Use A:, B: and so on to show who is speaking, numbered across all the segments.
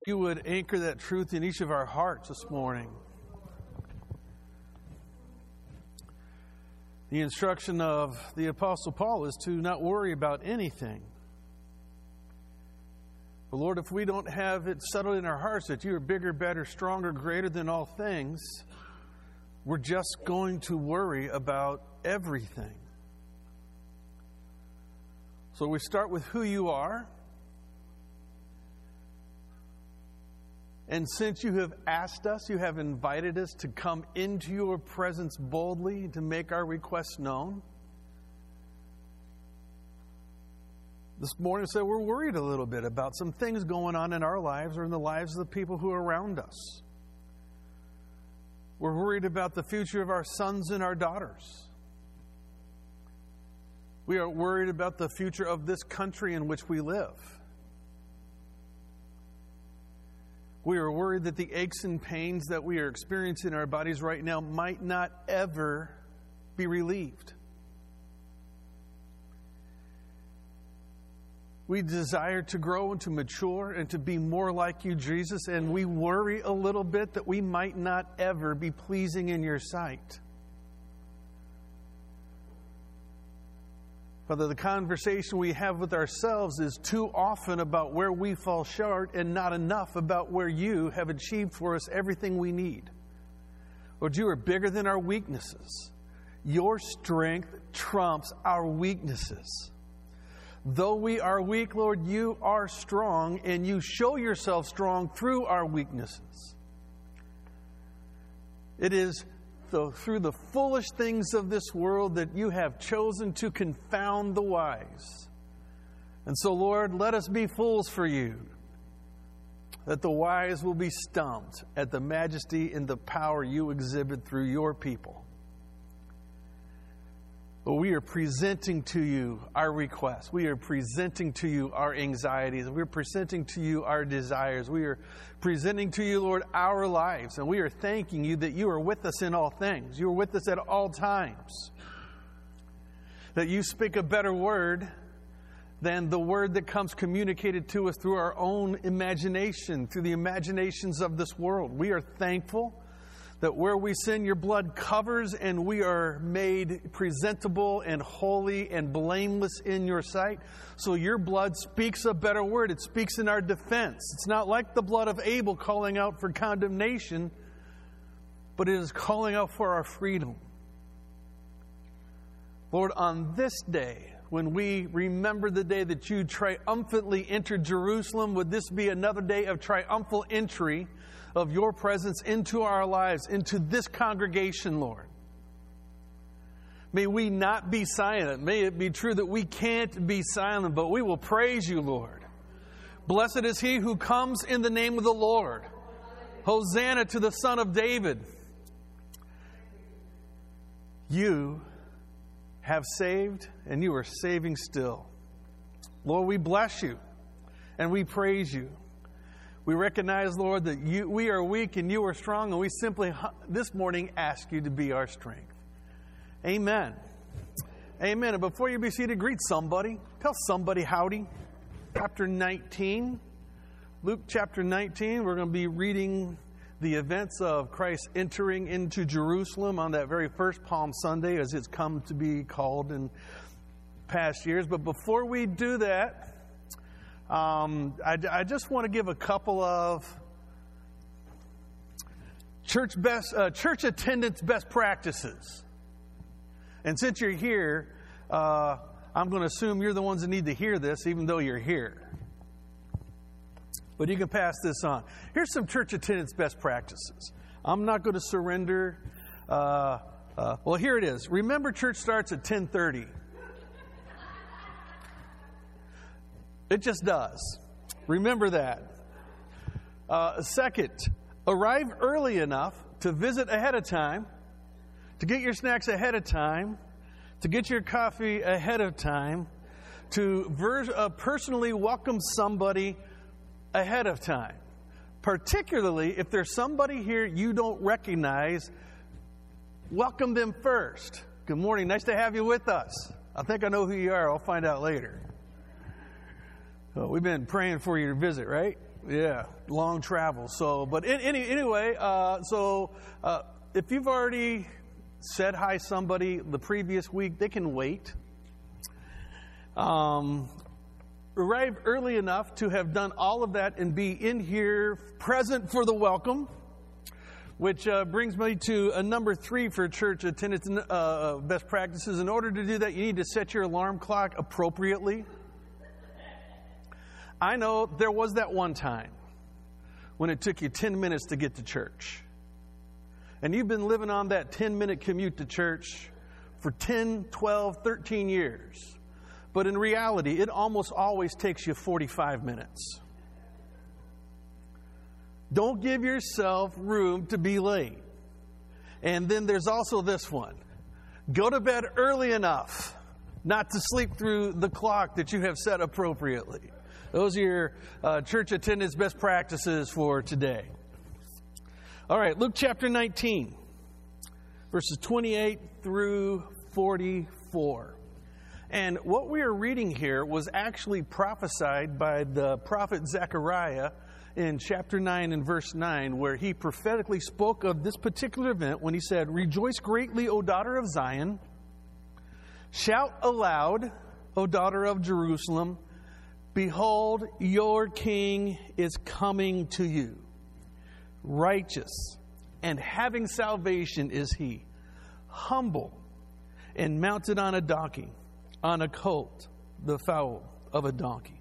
A: You would anchor that truth in each of our hearts this morning. The instruction of the Apostle Paul is to not worry about anything. But Lord, if we don't have it settled in our hearts that you are bigger, better, stronger, greater than all things, we're just going to worry about everything. So we start with who you are. And since you have asked us, you have invited us to come into your presence boldly to make our requests known. This morning, so we're worried a little bit about some things going on in our lives or in the lives of the people who are around us. We're worried about the future of our sons and our daughters. We are worried about the future of this country in which we live. We are worried that the aches and pains that we are experiencing in our bodies right now might not ever be relieved. We desire to grow and to mature and to be more like you, Jesus, and we worry a little bit that we might not ever be pleasing in your sight. Father, the conversation we have with ourselves is too often about where we fall short and not enough about where you have achieved for us everything we need. Lord, you are bigger than our weaknesses. Your strength trumps our weaknesses. Though we are weak, Lord, you are strong, and you show yourself strong through our weaknesses. It is through the foolish things of this world that you have chosen to confound the wise. And so, Lord, let us be fools for you, that the wise will be stumped at the majesty and the power you exhibit through your people. But we are presenting to you our requests. We are presenting to you our anxieties. We are presenting to you our desires. We are presenting to you, Lord, our lives. And we are thanking you that you are with us in all things. You are with us at all times. That you speak a better word than the word that comes communicated to us through our own imagination, through the imaginations of this world. We are thankful that where we sin, your blood covers, and we are made presentable and holy and blameless in your sight. So your blood speaks a better word. It speaks in our defense. It's not like the blood of Abel calling out for condemnation, but it is calling out for our freedom. Lord, on this day, when we remember the day that you triumphantly entered Jerusalem, would this be another day of triumphal entry of your presence into our lives, into this congregation, Lord. May we not be silent. May it be true that we can't be silent, but we will praise you, Lord. Blessed is he who comes in the name of the Lord. Hosanna to the Son of David. You have saved, and you are saving still. Lord, we bless you, and we praise you. We recognize, Lord, that we are weak and you are strong, and we simply this morning ask you to be our strength. Amen. Amen. And before you be seated, greet somebody. Tell somebody howdy. Chapter 19. Luke chapter 19. We're going to be reading the events of Christ entering into Jerusalem on that very first Palm Sunday, as it's come to be called in past years. But before we do that, I just want to give a couple of church attendance best practices. And since you're here, I'm going to assume you're the ones that need to hear this, even though you're here. But you can pass this on. Here's some church attendance best practices. I'm not going to surrender. Well, here it is. Remember, church starts at 10:30. It just does. Remember that. Second, arrive early enough to visit ahead of time, to get your snacks ahead of time, to get your coffee ahead of time, to personally welcome somebody ahead of time. Particularly if there's somebody here you don't recognize, welcome them first. Good morning. Nice to have you with us. I think I know who you are. I'll find out later. We've been praying for your visit, right? Yeah, long travel. So, but anyway, if you've already said hi to somebody the previous week, they can wait. Arrive early enough to have done all of that and be in here present for the welcome, which brings me to number 3 for church attendance best practices. In order to do that, you need to set your alarm clock appropriately. I know there was that one time when it took you 10 minutes to get to church. And you've been living on that 10-minute commute to church for 10, 12, 13 years. But in reality, it almost always takes you 45 minutes. Don't give yourself room to be late. And then there's also this one. Go to bed early enough not to sleep through the clock that you have set appropriately. Those are your church attendance best practices for today. All right, Luke chapter 19, verses 28 through 44. And what we are reading here was actually prophesied by the prophet Zechariah in chapter 9 and verse 9, where he prophetically spoke of this particular event when he said, "Rejoice greatly, O daughter of Zion. Shout aloud, O daughter of Jerusalem. Behold, your king is coming to you. Righteous and having salvation is he, humble and mounted on a donkey, on a colt, the foal of a donkey."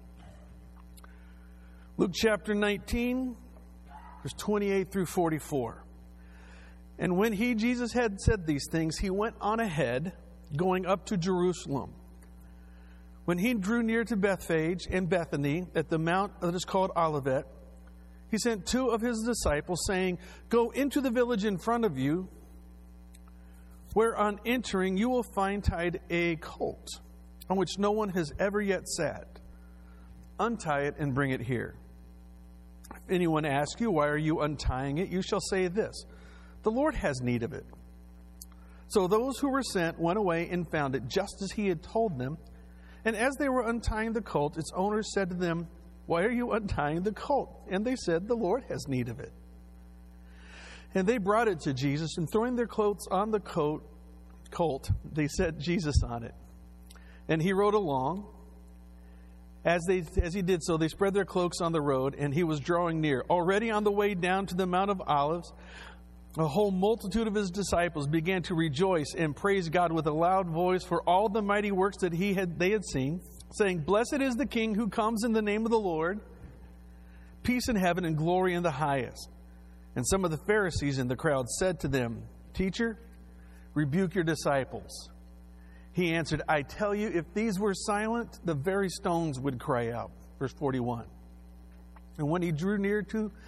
A: Luke chapter 19, verse 28 through 44. And when Jesus had said these things, he went on ahead, going up to Jerusalem. When he drew near to Bethphage and Bethany at the mount that is called Olivet, he sent 2 of his disciples, saying, "Go into the village in front of you, where on entering you will find tied a colt, on which no one has ever yet sat. Untie it and bring it here. If anyone asks you, 'Why are you untying it?' you shall say this, 'The Lord has need of it.'" So those who were sent went away and found it just as he had told them. And as they were untying the colt, its owner said to them, "Why are you untying the colt?" And they said, "The Lord has need of it." And they brought it to Jesus, and throwing their clothes on the colt, they set Jesus on it. And he rode along. As he did so, they spread their cloaks on the road, and he was drawing near. Already on the way down to the Mount of Olives, a whole multitude of his disciples began to rejoice and praise God with a loud voice for all the mighty works that they had seen, saying, "Blessed is the King who comes in the name of the Lord. Peace in heaven and glory in the highest." And some of the Pharisees in the crowd said to them, "Teacher, rebuke your disciples." He answered, "I tell you, if these were silent, the very stones would cry out." Verse 41. And when he drew near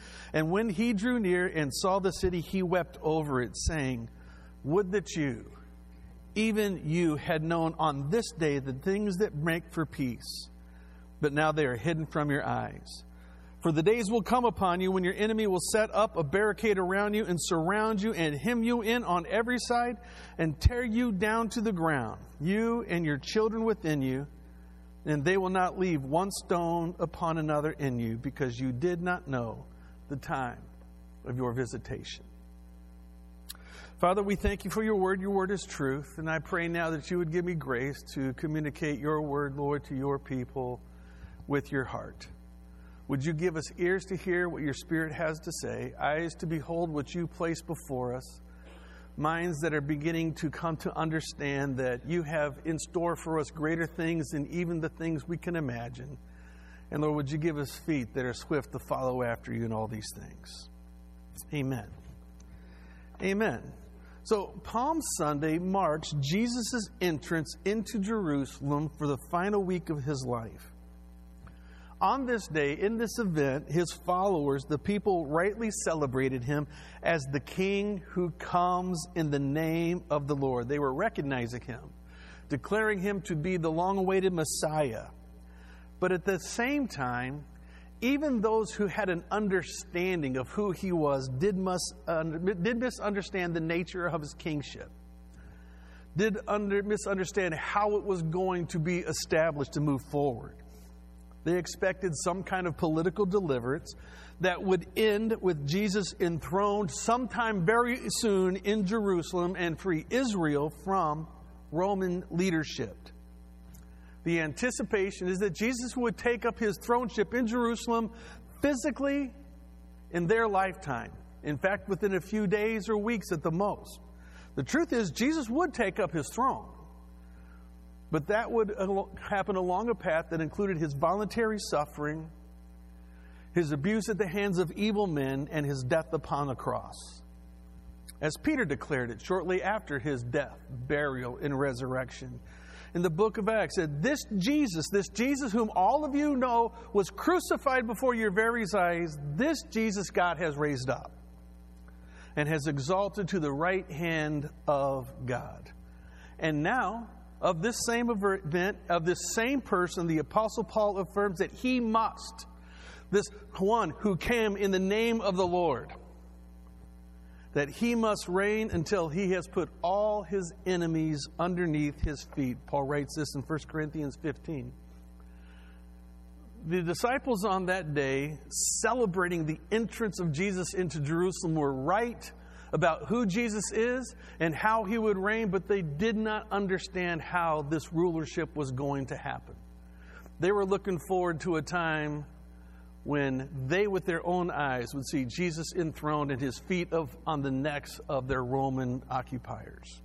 A: and saw the city, he wept over it, saying, "Would that you, even you, had known on this day the things that make for peace, but now they are hidden from your eyes. For the days will come upon you when your enemy will set up a barricade around you and surround you and hem you in on every side and tear you down to the ground, you and your children within you, and they will not leave one stone upon another in you, because you did not know the time of your visitation." Father, we thank you for your word. Your word is truth. And I pray now that you would give me grace to communicate your word, Lord, to your people with your heart. Would you give us ears to hear what your Spirit has to say, eyes to behold what you place before us, minds that are beginning to come to understand that you have in store for us greater things than even the things we can imagine. And Lord, would you give us feet that are swift to follow after you in all these things. Amen. Amen. So Palm Sunday marks Jesus' entrance into Jerusalem for the final week of his life. On this day, in this event, his followers, the people, rightly celebrated him as the King who comes in the name of the Lord. They were recognizing him, declaring him to be the long-awaited Messiah. But at the same time, even those who had an understanding of who he was did misunderstand the nature of his kingship, did misunderstand how it was going to be established to move forward. They expected some kind of political deliverance that would end with Jesus enthroned sometime very soon in Jerusalem and free Israel from Roman leadership. The anticipation is that Jesus would take up his throneship in Jerusalem physically in their lifetime. In fact, within a few days or weeks at the most. The truth is, Jesus would take up his throne. But that would happen along a path that included his voluntary suffering, his abuse at the hands of evil men, and his death upon a cross. As Peter declared it shortly after his death, burial, and resurrection. In the book of Acts, said, this Jesus whom all of you know was crucified before your very eyes, this Jesus God has raised up and has exalted to the right hand of God. And now, of this same event, of this same person, the Apostle Paul affirms that he must, this one who came in the name of the Lord, that he must reign until he has put all his enemies underneath his feet. Paul writes this in 1 Corinthians 15. The disciples on that day, celebrating the entrance of Jesus into Jerusalem, were right about who Jesus is and how he would reign, but they did not understand how this rulership was going to happen. They were looking forward to a time when they, with their own eyes, would see Jesus enthroned and his feet on the necks of their Roman occupiers.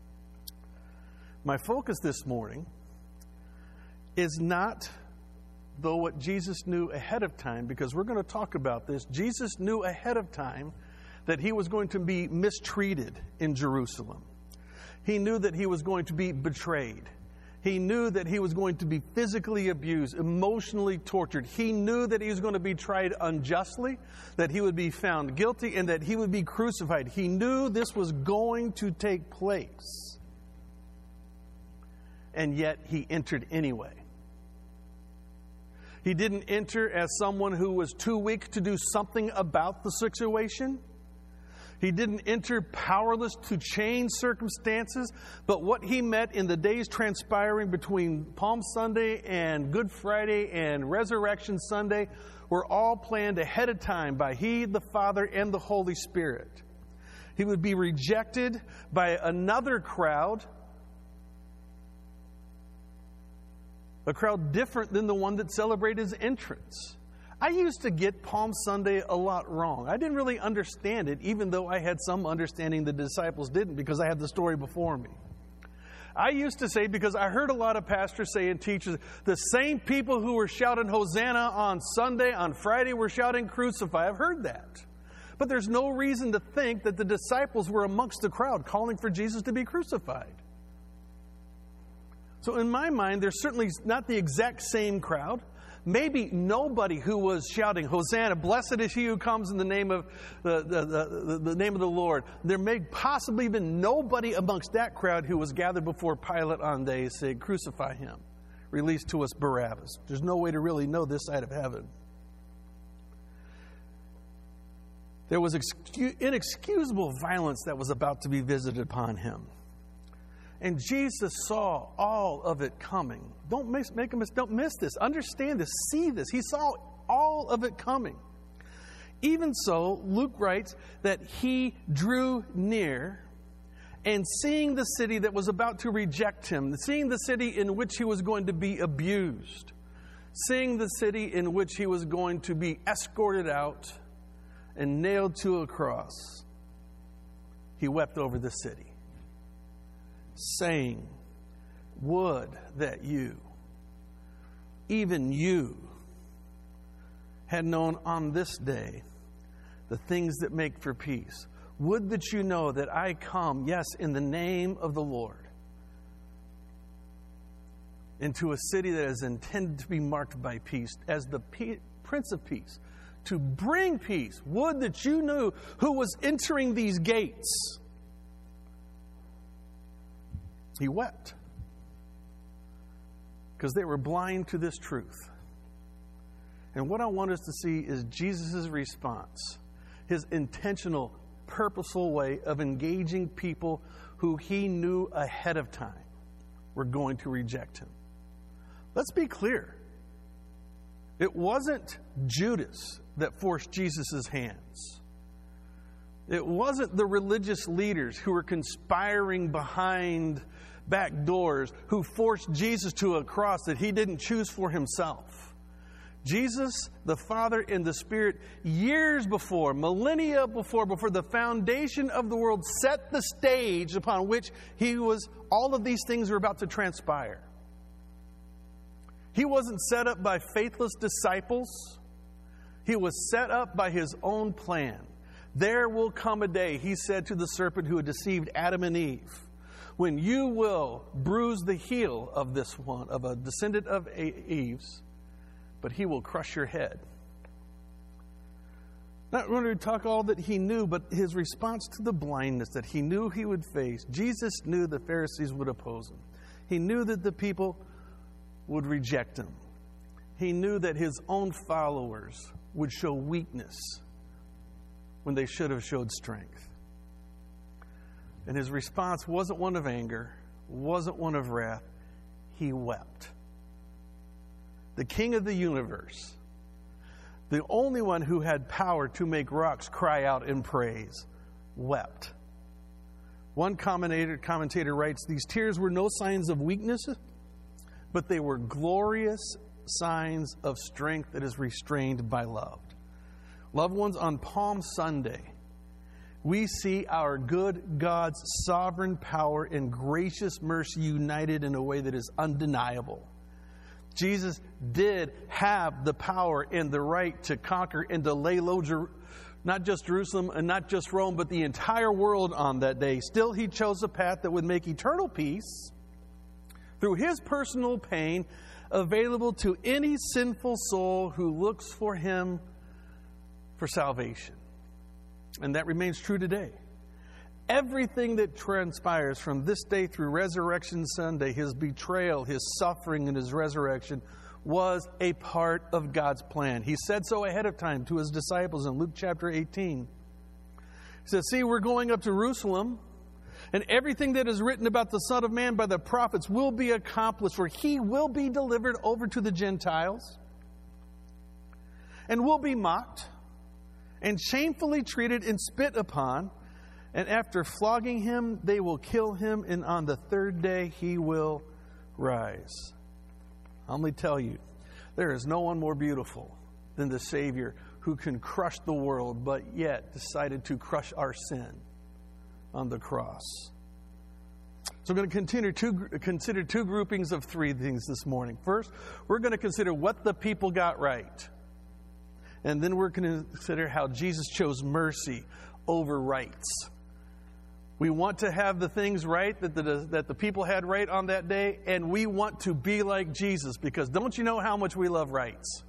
A: My focus this morning is not, though, what Jesus knew ahead of time, because we're going to talk about this. Jesus knew ahead of time that he was going to be mistreated in Jerusalem. He knew that he was going to be betrayed. He knew that he was going to be physically abused, emotionally tortured. He knew that he was going to be tried unjustly, that he would be found guilty, and that he would be crucified. He knew this was going to take place. And yet he entered anyway. He didn't enter as someone who was too weak to do something about the situation. He didn't enter powerless to change circumstances, but what he met in the days transpiring between Palm Sunday and Good Friday and Resurrection Sunday were all planned ahead of time by he, the Father, and the Holy Spirit. He would be rejected by another crowd, a crowd different than the one that celebrated his entrance. I used to get Palm Sunday a lot wrong. I didn't really understand it, even though I had some understanding the disciples didn't, because I had the story before me. I used to say, because I heard a lot of pastors say and teachers, the same people who were shouting Hosanna on Sunday, on Friday were shouting Crucify. I've heard that. But there's no reason to think that the disciples were amongst the crowd calling for Jesus to be crucified. So in my mind, there's certainly not the exact same crowd. Maybe nobody who was shouting, Hosanna, blessed is he who comes in the name of the name of the Lord. There may possibly have been nobody amongst that crowd who was gathered before Pilate on day saying, crucify him, release to us Barabbas. There's no way to really know this side of heaven. There was inexcusable violence that was about to be visited upon him. And Jesus saw all of it coming. Don't miss this. Understand this. See this. He saw all of it coming. Even so, Luke writes that he drew near, and seeing the city that was about to reject him, seeing the city in which he was going to be abused, seeing the city in which he was going to be escorted out and nailed to a cross, he wept over the city, saying, would that you, even you, had known on this day the things that make for peace. Would that you know that I come, yes, in the name of the Lord, into a city that is intended to be marked by peace, as the Prince of Peace, to bring peace. Would that you knew who was entering these gates. He wept because they were blind to this truth. And what I want us to see is Jesus' response, his intentional, purposeful way of engaging people who he knew ahead of time were going to reject him. Let's be clear. It wasn't Judas that forced Jesus' hands. It wasn't the religious leaders who were conspiring behind back doors who forced Jesus to a cross that he didn't choose for himself. Jesus, the Father, and the Spirit, years before, millennia before the foundation of the world, set the stage upon which all of these things were about to transpire. He wasn't set up by faithless disciples. He was set up by his own plan. There will come a day, he said to the serpent who had deceived Adam and Eve, when you will bruise the heel of this one, of a descendant of Eve's, but he will crush your head. Not going to talk all that he knew, but his response to the blindness that he knew he would face. Jesus knew the Pharisees would oppose him. He knew that the people would reject him. He knew that his own followers would show weakness when they should have showed strength. And his response wasn't one of anger, wasn't one of wrath. He wept. The King of the universe, the only one who had power to make rocks cry out in praise, wept. One commentator writes, these tears were no signs of weakness, but they were glorious signs of strength that is restrained by love. Loved ones, on Palm Sunday, we see our good God's sovereign power and gracious mercy united in a way that is undeniable. Jesus did have the power and the right to conquer and to lay low not just Jerusalem and not just Rome, but the entire world on that day. Still, he chose a path that would make eternal peace through his personal pain available to any sinful soul who looks for him for salvation. And that remains true today. Everything that transpires from this day through Resurrection Sunday, his betrayal, his suffering, and his resurrection, was a part of God's plan. He said so ahead of time to his disciples in Luke chapter 18. He said, see, we're going up to Jerusalem, and everything that is written about the Son of Man by the prophets will be accomplished, for he will be delivered over to the Gentiles and will be mocked and shamefully treated and spit upon. And after flogging him, they will kill him, and on the third day he will rise. I'll only tell you, there is no one more beautiful than the Savior who can crush the world, but yet decided to crush our sin on the cross. So I'm going to consider two groupings of three things this morning. First, we're going to consider what the people got right. And then we're going to consider how Jesus chose mercy over rights. We want to have the things right that the people had right on that day, and we want to be like Jesus, because don't you know how much we love rights?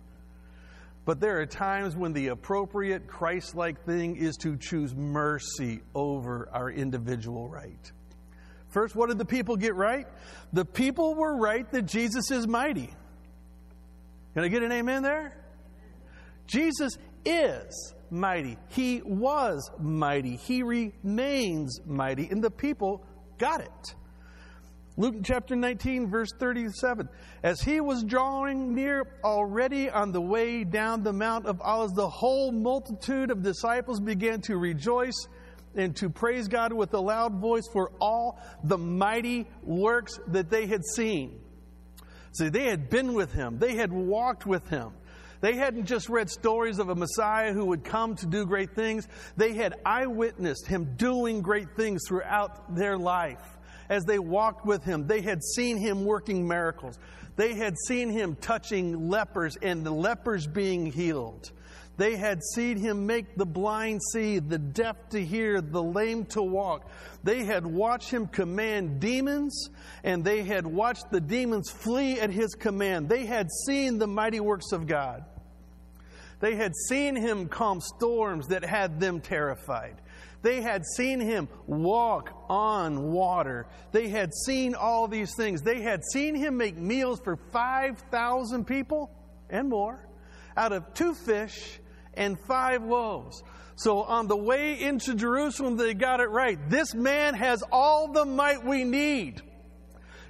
A: But there are times when the appropriate Christ-like thing is to choose mercy over our individual right. First, what did the people get right? The people were right that Jesus is mighty. Can I get an amen there? Jesus is mighty. He was mighty. He remains mighty. And the people got it. Luke chapter 19, verse 37. As he was drawing near already on the way down the Mount of Olives, the whole multitude of disciples began to rejoice and to praise God with a loud voice for all the mighty works that they had seen. See, they had been with him. They had walked with him. They hadn't just read stories of a Messiah who would come to do great things. They had eyewitnessed him doing great things throughout their life. As they walked with him, they had seen him working miracles. They had seen him touching lepers and the lepers being healed. They had seen him make the blind see, the deaf to hear, the lame to walk. They had watched him command demons, and they had watched the demons flee at his command. They had seen the mighty works of God. They had seen him calm storms that had them terrified. They had seen him walk on water. They had seen all these things. They had seen him make meals for 5,000 people and more out of 2 fish and 5 loaves. So on the way into Jerusalem, they got it right. This man has all the might we need.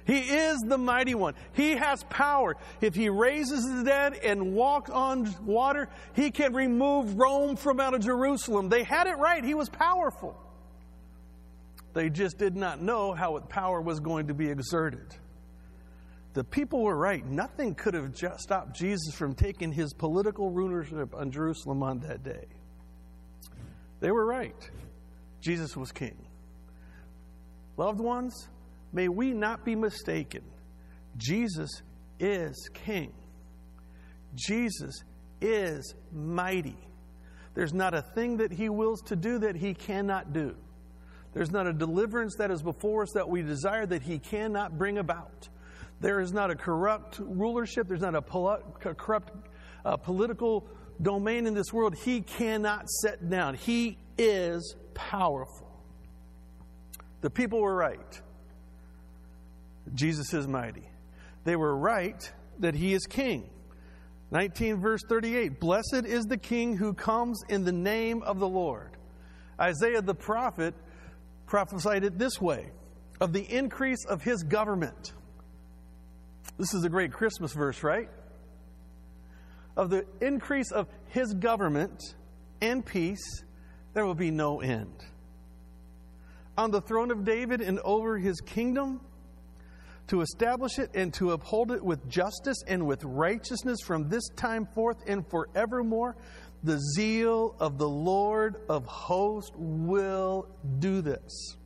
A: He is the mighty one. He has power. If he raises the dead and walks on water, he can remove Rome from out of Jerusalem. They had it right. He was powerful. They just did not know how power was going to be exerted. The people were right. Nothing could have stopped Jesus from taking his political rulership on Jerusalem on that day. They were right. Jesus was king. Loved ones, may we not be mistaken. Jesus is king. Jesus is mighty. There's not a thing that he wills to do that he cannot do. There's not a deliverance that is before us that we desire that he cannot bring about. There is not a corrupt rulership. There's not a corrupt political domain in this world he cannot set down. He is powerful. The people were right. Jesus is mighty. They were right that he is king. 19 verse 38, blessed is the king who comes in the name of the Lord. Isaiah the prophet prophesied it this way, of the increase of his government. This is a great Christmas verse, right? Of the increase of his government and peace, there will be no end. On the throne of David and over his kingdom, to establish it and to uphold it with justice and with righteousness from this time forth and forevermore. The zeal of the Lord of hosts will do this.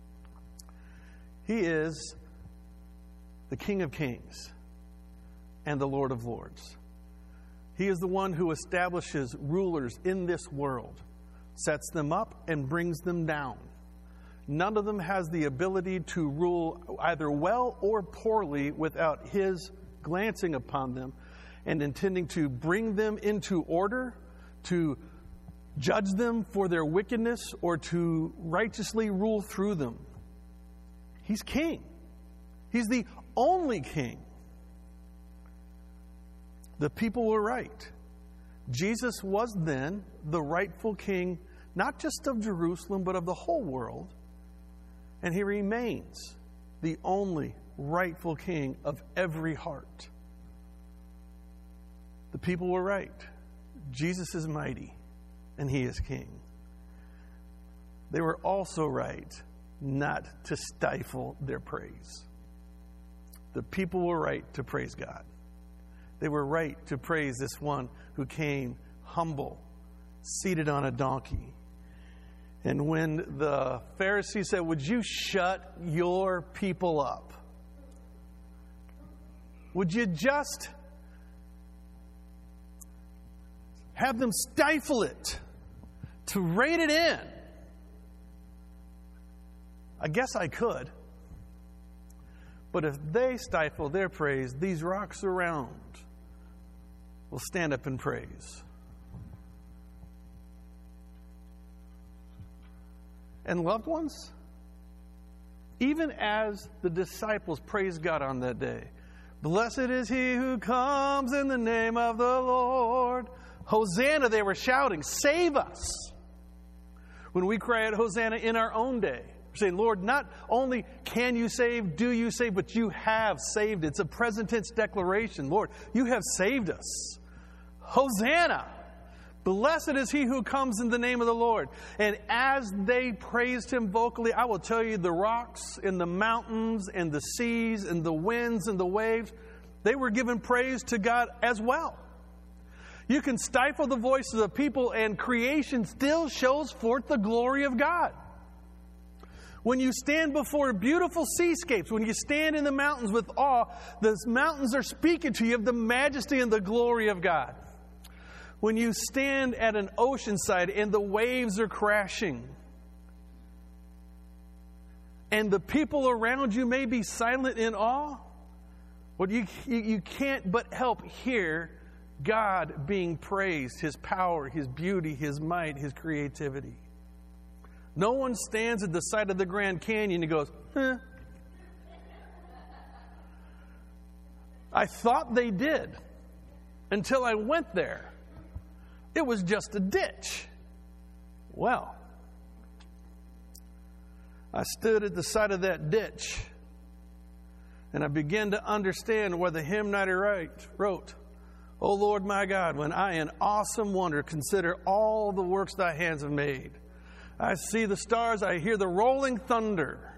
A: He is the King of Kings and the Lord of Lords. He is the one who establishes rulers in this world, sets them up and brings them down. None of them has the ability to rule either well or poorly without his glancing upon them and intending to bring them into order, to judge them for their wickedness, or to righteously rule through them. He's king. He's the only king. The people were right. Jesus was then the rightful king, not just of Jerusalem, but of the whole world. And he remains the only rightful king of every heart. The people were right. Jesus is mighty, and he is king. They were also right not to stifle their praise. The people were right to praise God. They were right to praise this one who came humble, seated on a donkey. And when the Pharisees said, would you shut your people up? Would you just have them stifle it to rein it in? I guess I could. But if they stifle their praise, these rocks around will stand up in praise. And loved ones, even as the disciples praised God on that day, blessed is he who comes in the name of the Lord. Hosanna, they were shouting, save us. When we cry out Hosanna in our own day, we're saying, Lord, not only can you save, do you save, but you have saved. It's a present tense declaration. Lord, you have saved us. Hosanna. Blessed is he who comes in the name of the Lord. And as they praised him vocally, I will tell you, the rocks and the mountains and the seas and the winds and the waves, they were giving praise to God as well. You can stifle the voices of people and creation still shows forth the glory of God. When you stand before beautiful seascapes, when you stand in the mountains with awe, the mountains are speaking to you of the majesty and the glory of God. When you stand at an ocean side and the waves are crashing, and the people around you may be silent in awe, well, you can't but help hear God being praised, his power, his beauty, his might, his creativity. No one stands at the side of the Grand Canyon and goes, I thought they did until I went there. It was just a ditch. Well, I stood at the side of that ditch And I began to understand what the hymn writer wrote. O Lord my God, when I in awesome wonder consider all the works thy hands have made. I see the stars, I hear the rolling thunder.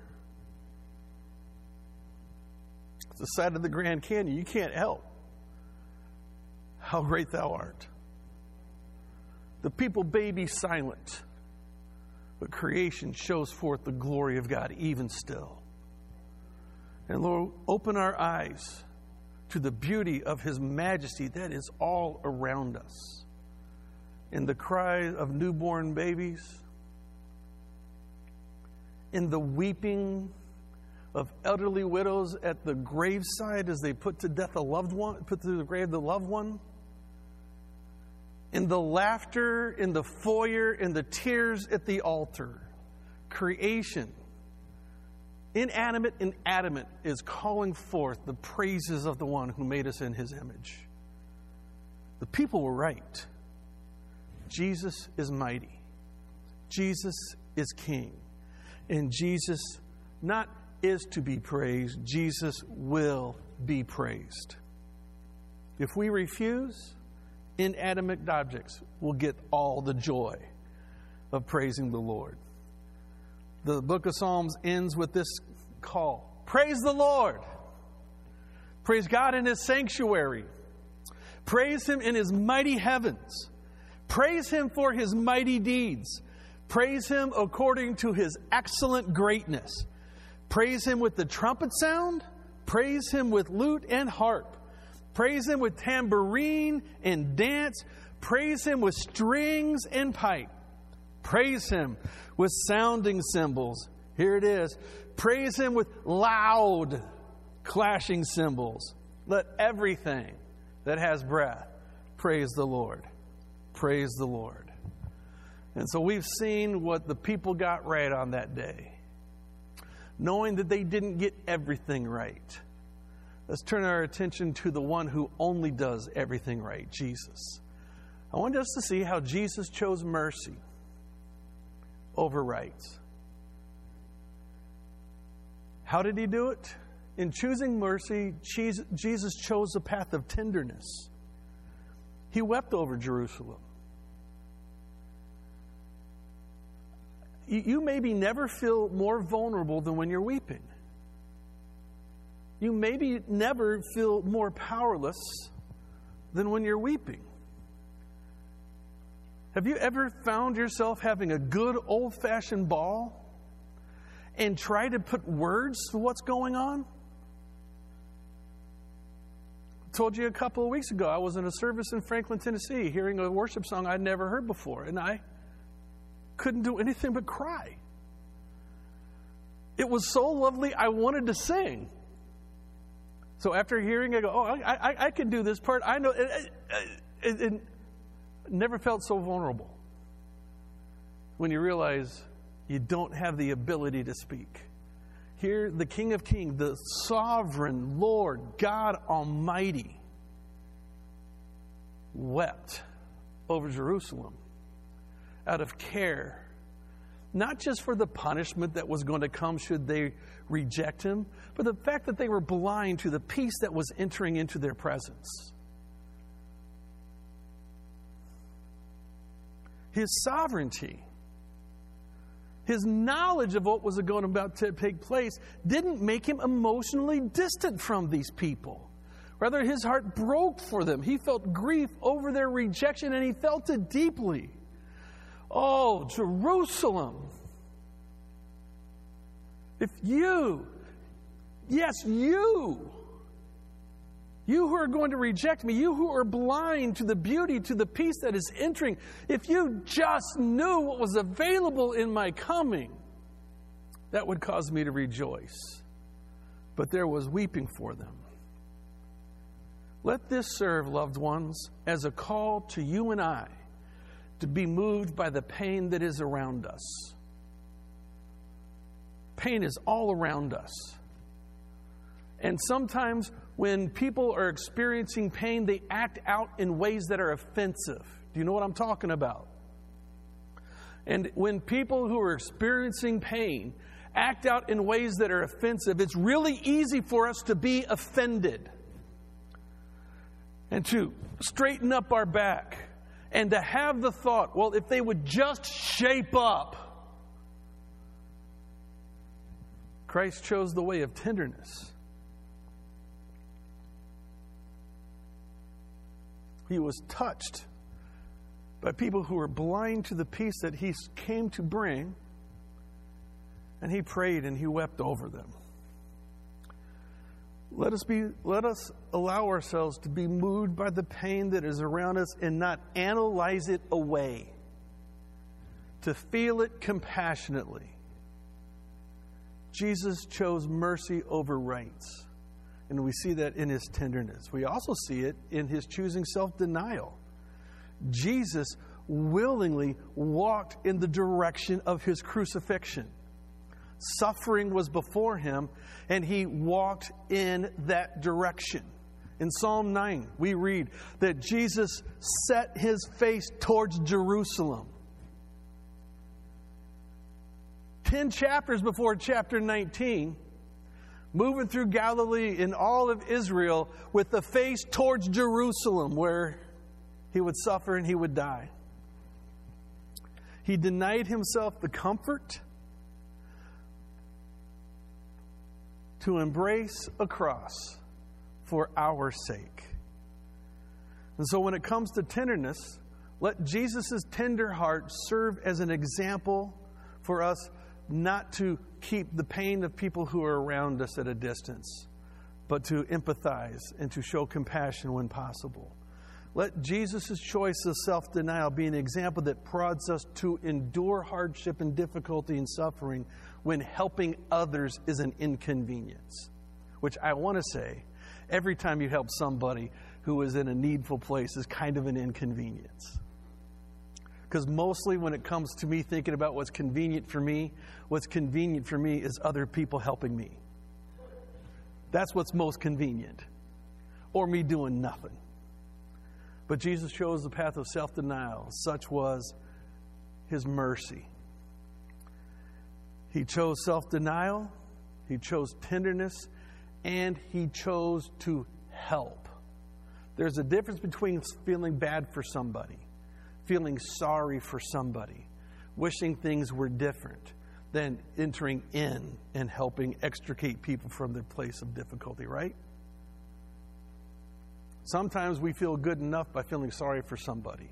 A: It's the sight of the Grand Canyon. You can't help how great thou art. The people baby silent, but creation shows forth the glory of God even still. And Lord, open our eyes to the beauty of His majesty that is all around us. In the cry of newborn babies, in the weeping of elderly widows at the graveside as they put to death a loved one, put to the grave the loved one, in the laughter, in the foyer, in the tears at the altar. Creation, inanimate and adamant, is calling forth the praises of the one who made us in His image. The people were right. Jesus is mighty. Jesus is King. And Jesus not is to be praised, Jesus will be praised. If we refuse, inanimate objects will get all the joy of praising the Lord. The book of Psalms ends with this call. Praise the Lord. Praise God in His sanctuary. Praise Him in His mighty heavens. Praise Him for His mighty deeds. Praise Him according to His excellent greatness. Praise Him with the trumpet sound. Praise Him with lute and harp. Praise Him with tambourine and dance. Praise Him with strings and pipe. Praise Him with sounding cymbals. Here it is. Praise Him with loud clashing cymbals. Let everything that has breath praise the Lord. Praise the Lord. And so we've seen what the people got right on that day. Knowing that they didn't get everything right, let's turn our attention to the one who only does everything right, Jesus. I want us to see how Jesus chose mercy over rights. How did He do it? In choosing mercy, Jesus chose the path of tenderness. He wept over Jerusalem. You maybe never feel more vulnerable than when you're weeping. You maybe never feel more powerless than when you're weeping. Have you ever found yourself having a good old-fashioned bawl and try to put words to what's going on? I told you a couple of weeks ago, I was in a service in Franklin, Tennessee, hearing a worship song I'd never heard before, and I couldn't do anything but cry. It was so lovely, I wanted to sing. So after hearing it, I go, I can do this part. I know. It never felt so vulnerable when you realize you don't have the ability to speak. Here, the King of Kings, the sovereign Lord, God Almighty, wept over Jerusalem out of care, not just for the punishment that was going to come should they reject Him, but the fact that they were blind to the peace that was entering into their presence. His sovereignty, His knowledge of what was going about to take place didn't make Him emotionally distant from these people. Rather, His heart broke for them. He felt grief over their rejection, and He felt it deeply. Oh, Jerusalem, if you who are going to reject me, you who are blind to the beauty, to the peace that is entering, if you just knew what was available in my coming, that would cause me to rejoice. But there was weeping for them. Let this serve, loved ones, as a call to you and I to be moved by the pain that is around us. Pain is all around us. And sometimes when people are experiencing pain, they act out in ways that are offensive. Do you know what I'm talking about? And when people who are experiencing pain act out in ways that are offensive, it's really easy for us to be offended and to straighten up our back and to have the thought, well, if they would just shape up. Christ chose the way of tenderness. He was touched by people who were blind to the peace that He came to bring, and He prayed and He wept over them. Let us allow ourselves to be moved by the pain that is around us and not analyze it away, to feel it compassionately. Jesus chose mercy over rights, and we see that in His tenderness. We also see it in His choosing self-denial. Jesus willingly walked in the direction of His crucifixion. Suffering was before Him, and He walked in that direction. In Psalm 9, we read that Jesus set His face towards Jerusalem. 10 chapters before chapter 19, moving through Galilee and all of Israel with the face towards Jerusalem, where He would suffer and He would die. He denied Himself the comfort to embrace a cross for our sake. And so when it comes to tenderness, let Jesus' tender heart serve as an example for us not to keep the pain of people who are around us at a distance, but to empathize and to show compassion when possible. Let Jesus' choice of self-denial be an example that prods us to endure hardship and difficulty and suffering when helping others is an inconvenience. Which I want to say, every time you help somebody who is in a needful place is kind of an inconvenience. Because mostly when it comes to me thinking about what's convenient for me is other people helping me. That's what's most convenient. Or me doing nothing. But Jesus chose the path of self-denial. Such was His mercy. He chose self-denial, He chose tenderness, and He chose to help. There's a difference between feeling bad for somebody, feeling sorry for somebody, wishing things were different, than entering in and helping extricate people from their place of difficulty, right? Sometimes we feel good enough by feeling sorry for somebody.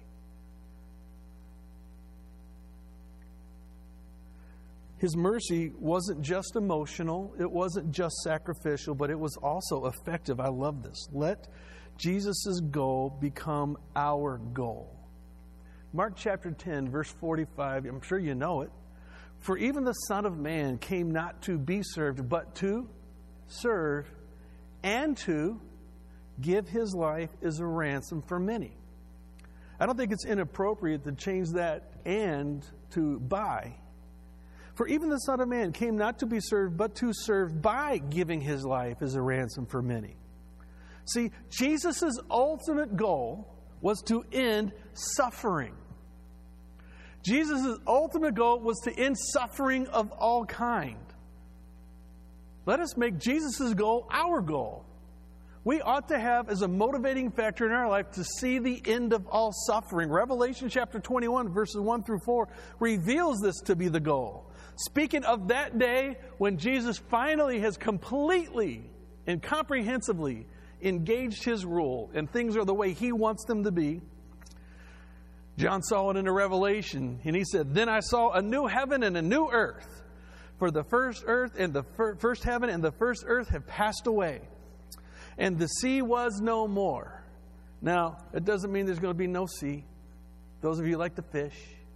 A: His mercy wasn't just emotional, it wasn't just sacrificial, but it was also effective. I love this. Let Jesus' goal become our goal. Mark chapter 10, verse 45, I'm sure you know it. For even the Son of Man came not to be served, but to serve and to give His life as a ransom for many. I don't think it's inappropriate to change that and to by. For even the Son of Man came not to be served, but to serve by giving His life as a ransom for many. See, Jesus' ultimate goal was to end suffering. Jesus' ultimate goal was to end suffering of all kind. Let us make Jesus' goal our goal. We ought to have as a motivating factor in our life to see the end of all suffering. Revelation chapter 21, verses 1 through 4, reveals this to be the goal. Speaking of that day when Jesus finally has completely and comprehensively engaged His rule and things are the way He wants them to be. John saw it in the Revelation, and he said, "Then I saw a new heaven and a new earth. For the first earth and the first heaven and the first earth have passed away, and the sea was no more." Now, it doesn't mean there's going to be no sea. Those of you who like to fish.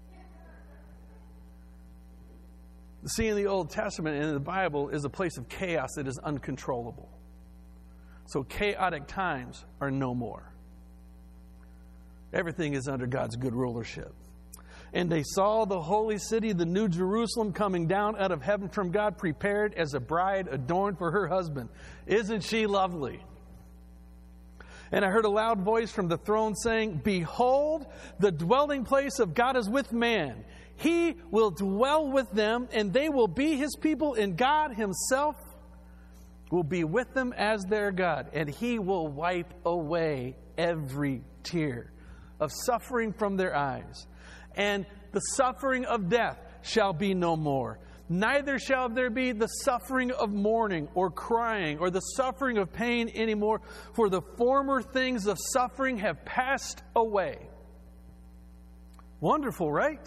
A: The sea in the Old Testament and in the Bible is a place of chaos that is uncontrollable. So chaotic times are no more. Everything is under God's good rulership. And they saw the holy city, the new Jerusalem, coming down out of heaven from God, prepared as a bride adorned for her husband. Isn't she lovely? And I heard a loud voice from the throne saying, "Behold, the dwelling place of God is with man. He will dwell with them, and they will be His people, and God Himself will be with them as their God, and He will wipe away every tear of suffering from their eyes. And the suffering of death shall be no more. Neither shall there be the suffering of mourning or crying or the suffering of pain anymore, for the former things of suffering have passed away. Wonderful, right?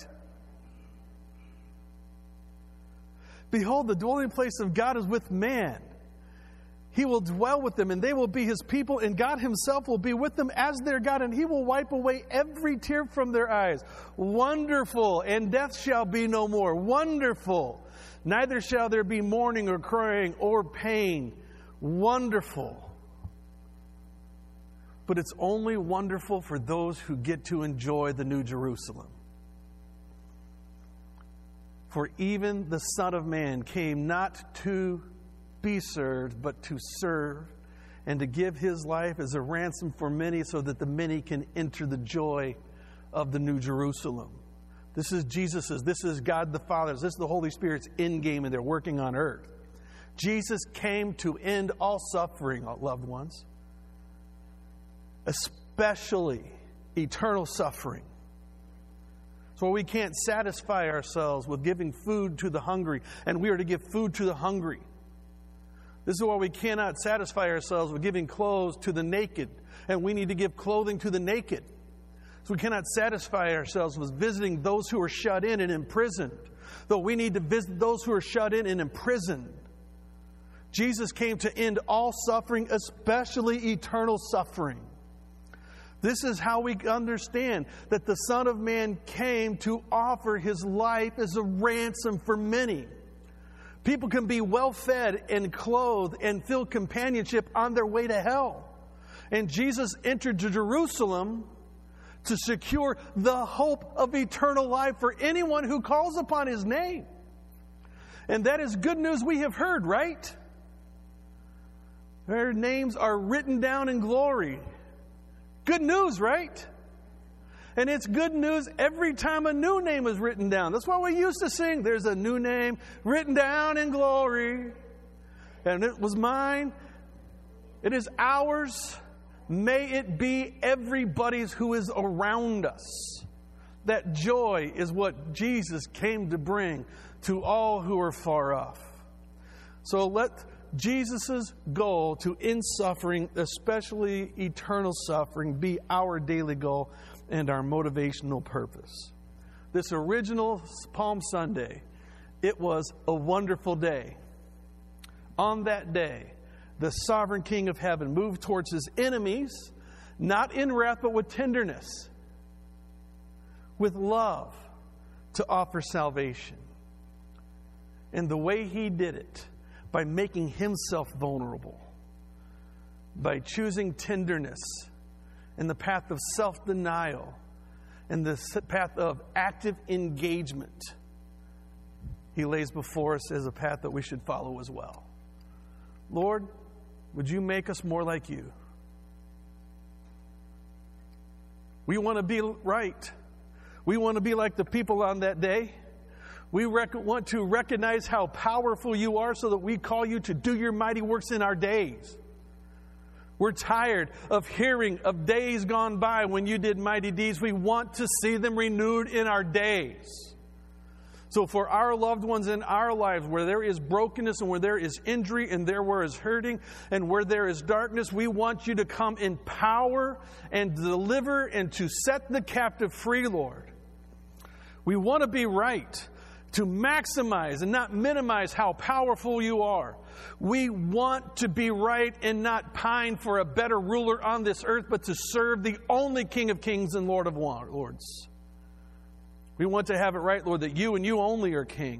A: Behold, the dwelling place of God is with man. He will dwell with them, and they will be His people, and God Himself will be with them as their God, and He will wipe away every tear from their eyes. Wonderful, and death shall be no more. Wonderful. Neither shall there be mourning or crying or pain. Wonderful. But it's only wonderful for those who get to enjoy the New Jerusalem. For even the Son of Man came not to be served, but to serve, and to give His life as a ransom for many, so that the many can enter the joy of the New Jerusalem. This is Jesus's. This is God the Father's. This is the Holy Spirit's end game, and they're working on earth. Jesus came to end all suffering, loved ones, especially eternal suffering. So we can't satisfy ourselves with giving food to the hungry, and we are to give food to the hungry. This is why we cannot satisfy ourselves with giving clothes to the naked, and we need to give clothing to the naked. So we cannot satisfy ourselves with visiting those who are shut in and imprisoned, though we need to visit those who are shut in and imprisoned. Jesus came to end all suffering, especially eternal suffering. This is how we understand that the Son of Man came to offer His life as a ransom for many. People can be well fed and clothed and feel companionship on their way to hell. And Jesus entered to Jerusalem to secure the hope of eternal life for anyone who calls upon His name. And that is good news we have heard, right? Their names are written down in glory. Good news, right? And it's good news every time a new name is written down. That's why we used to sing, there's a new name written down in glory. And it was mine. It is ours. May it be everybody's who is around us. That joy is what Jesus came to bring to all who are far off. So let Jesus' goal to end suffering, especially eternal suffering, be our daily goal and our motivational purpose. This original Palm Sunday, it was a wonderful day. On that day, the sovereign King of heaven moved towards His enemies, not in wrath, but with tenderness, with love, to offer salvation. And the way He did it, by making Himself vulnerable, by choosing tenderness and the path of self-denial and the path of active engagement, He lays before us as a path that we should follow as well. Lord, would You make us more like You? We want to be right. We want to be like the people on that day. We want to recognize how powerful You are, so that we call You to do Your mighty works in our days. We're tired of hearing of days gone by when You did mighty deeds. We want to see them renewed in our days. So for our loved ones in our lives, where there is brokenness and where there is injury and where there is hurting and where there is darkness, we want You to come in power and deliver and to set the captive free, Lord. We want to be right, to maximize and not minimize how powerful You are. We want to be right and not pine for a better ruler on this earth, but to serve the only King of kings and Lord of lords. We want to have it right, Lord, that You and You only are King.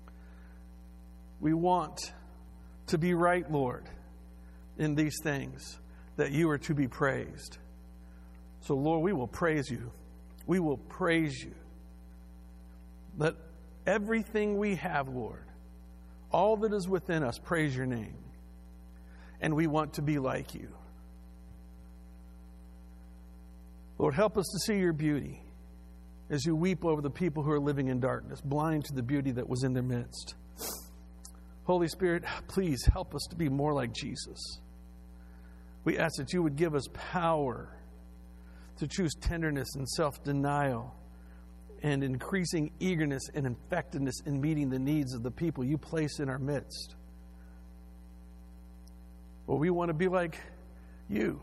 A: We want to be right, Lord, in these things, that You are to be praised. So, Lord, we will praise You. We will praise You. Let everything we have, Lord, all that is within us, praise Your name. And we want to be like You. Lord, help us to see Your beauty. as you weep over the people who are living in darkness, blind to the beauty that was in their midst. Holy Spirit, please help us to be more like Jesus. We ask that you would give us power to choose tenderness and self-denial and increasing eagerness and effectiveness in meeting the needs of the people you place in our midst. Well, we want to be like you.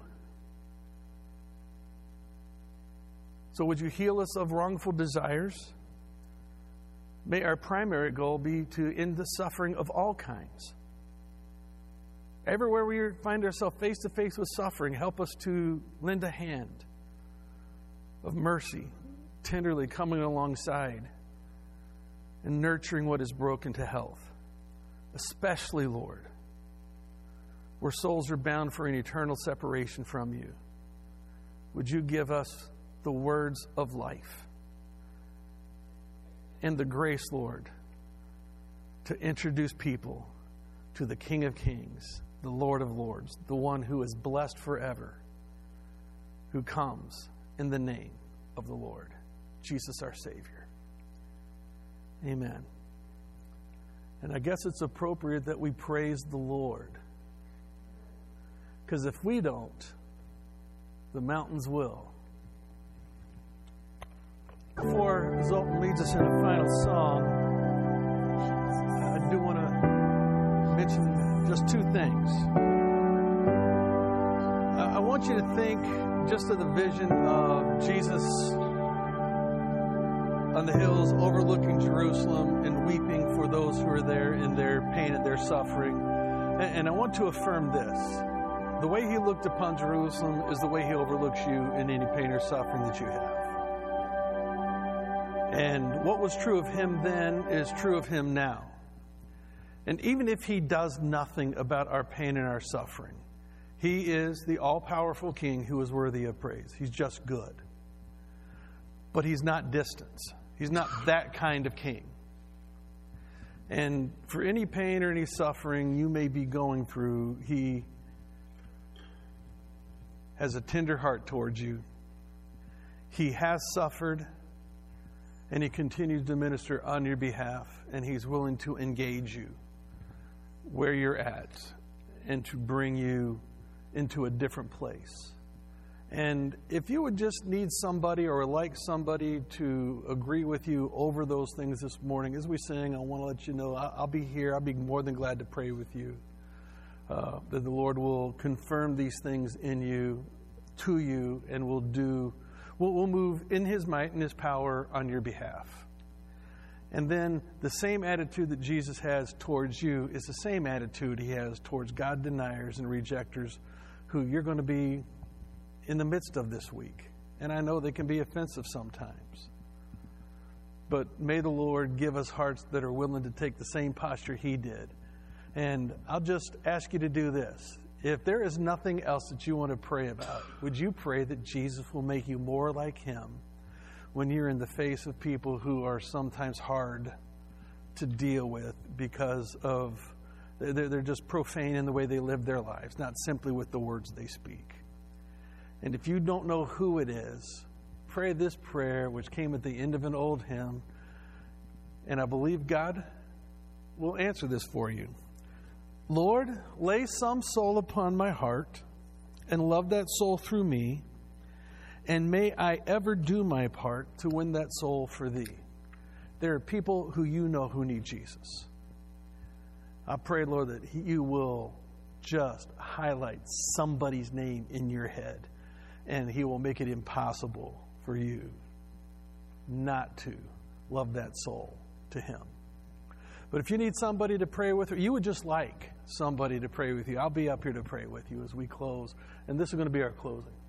A: So would you heal us of wrongful desires? May our primary goal be to end the suffering of all kinds. Everywhere we find ourselves face to face with suffering, help us to lend a hand of mercy, tenderly coming alongside and nurturing what is broken to health. Especially, Lord, where souls are bound for an eternal separation from you. Would you give us the words of life and the grace, Lord, to introduce people to the King of Kings, the Lord of Lords, the one who is blessed forever, who comes in the name of the Lord, Jesus our Savior. Amen. And I guess it's appropriate that we praise the Lord. Because if we don't, the mountains will. Before Zoltan leads us in a final song, I do want to mention just two things. I want you to think just of the vision of Jesus on the hills overlooking Jerusalem and weeping for those who are there in their pain and their suffering. And I want to affirm this. The way he looked upon Jerusalem is the way he overlooks you in any pain or suffering that you have. And what was true of him then is true of him now. And even if he does nothing about our pain and our suffering, he is the all-powerful King who is worthy of praise. He's just good. But he's not distant. He's not that kind of king. And for any pain or any suffering you may be going through, he has a tender heart towards you. He has suffered, and he continues to minister on your behalf, and he's willing to engage you where you're at and to bring you into a different place. And if you would just need somebody or like somebody to agree with you over those things this morning, as we sing, I want to let you know I'll be here. I'll be more than glad to pray with you. That the Lord will confirm these things in you, to you, and we'll move in his might and his power on your behalf. And then the same attitude that Jesus has towards you is the same attitude he has towards God deniers and rejectors who you're going to be in the midst of this week. And I know they can be offensive sometimes. But may the Lord give us hearts that are willing to take the same posture he did. And I'll just ask you to do this. If there is nothing else that you want to pray about, would you pray that Jesus will make you more like him when you're in the face of people who are sometimes hard to deal with because of they're just profane in the way they live their lives, not simply with the words they speak. And if you don't know who it is, pray this prayer, which came at the end of an old hymn, and I believe God will answer this for you. Lord, lay some soul upon my heart and love that soul through me, and may I ever do my part to win that soul for thee. There are people who you know who need Jesus. I pray, Lord, that you will just highlight somebody's name in your head, and he will make it impossible for you not to love that soul to him. But if you need somebody to pray with, or you would just like somebody to pray with you, I'll be up here to pray with you as we close. And this is going to be our closing.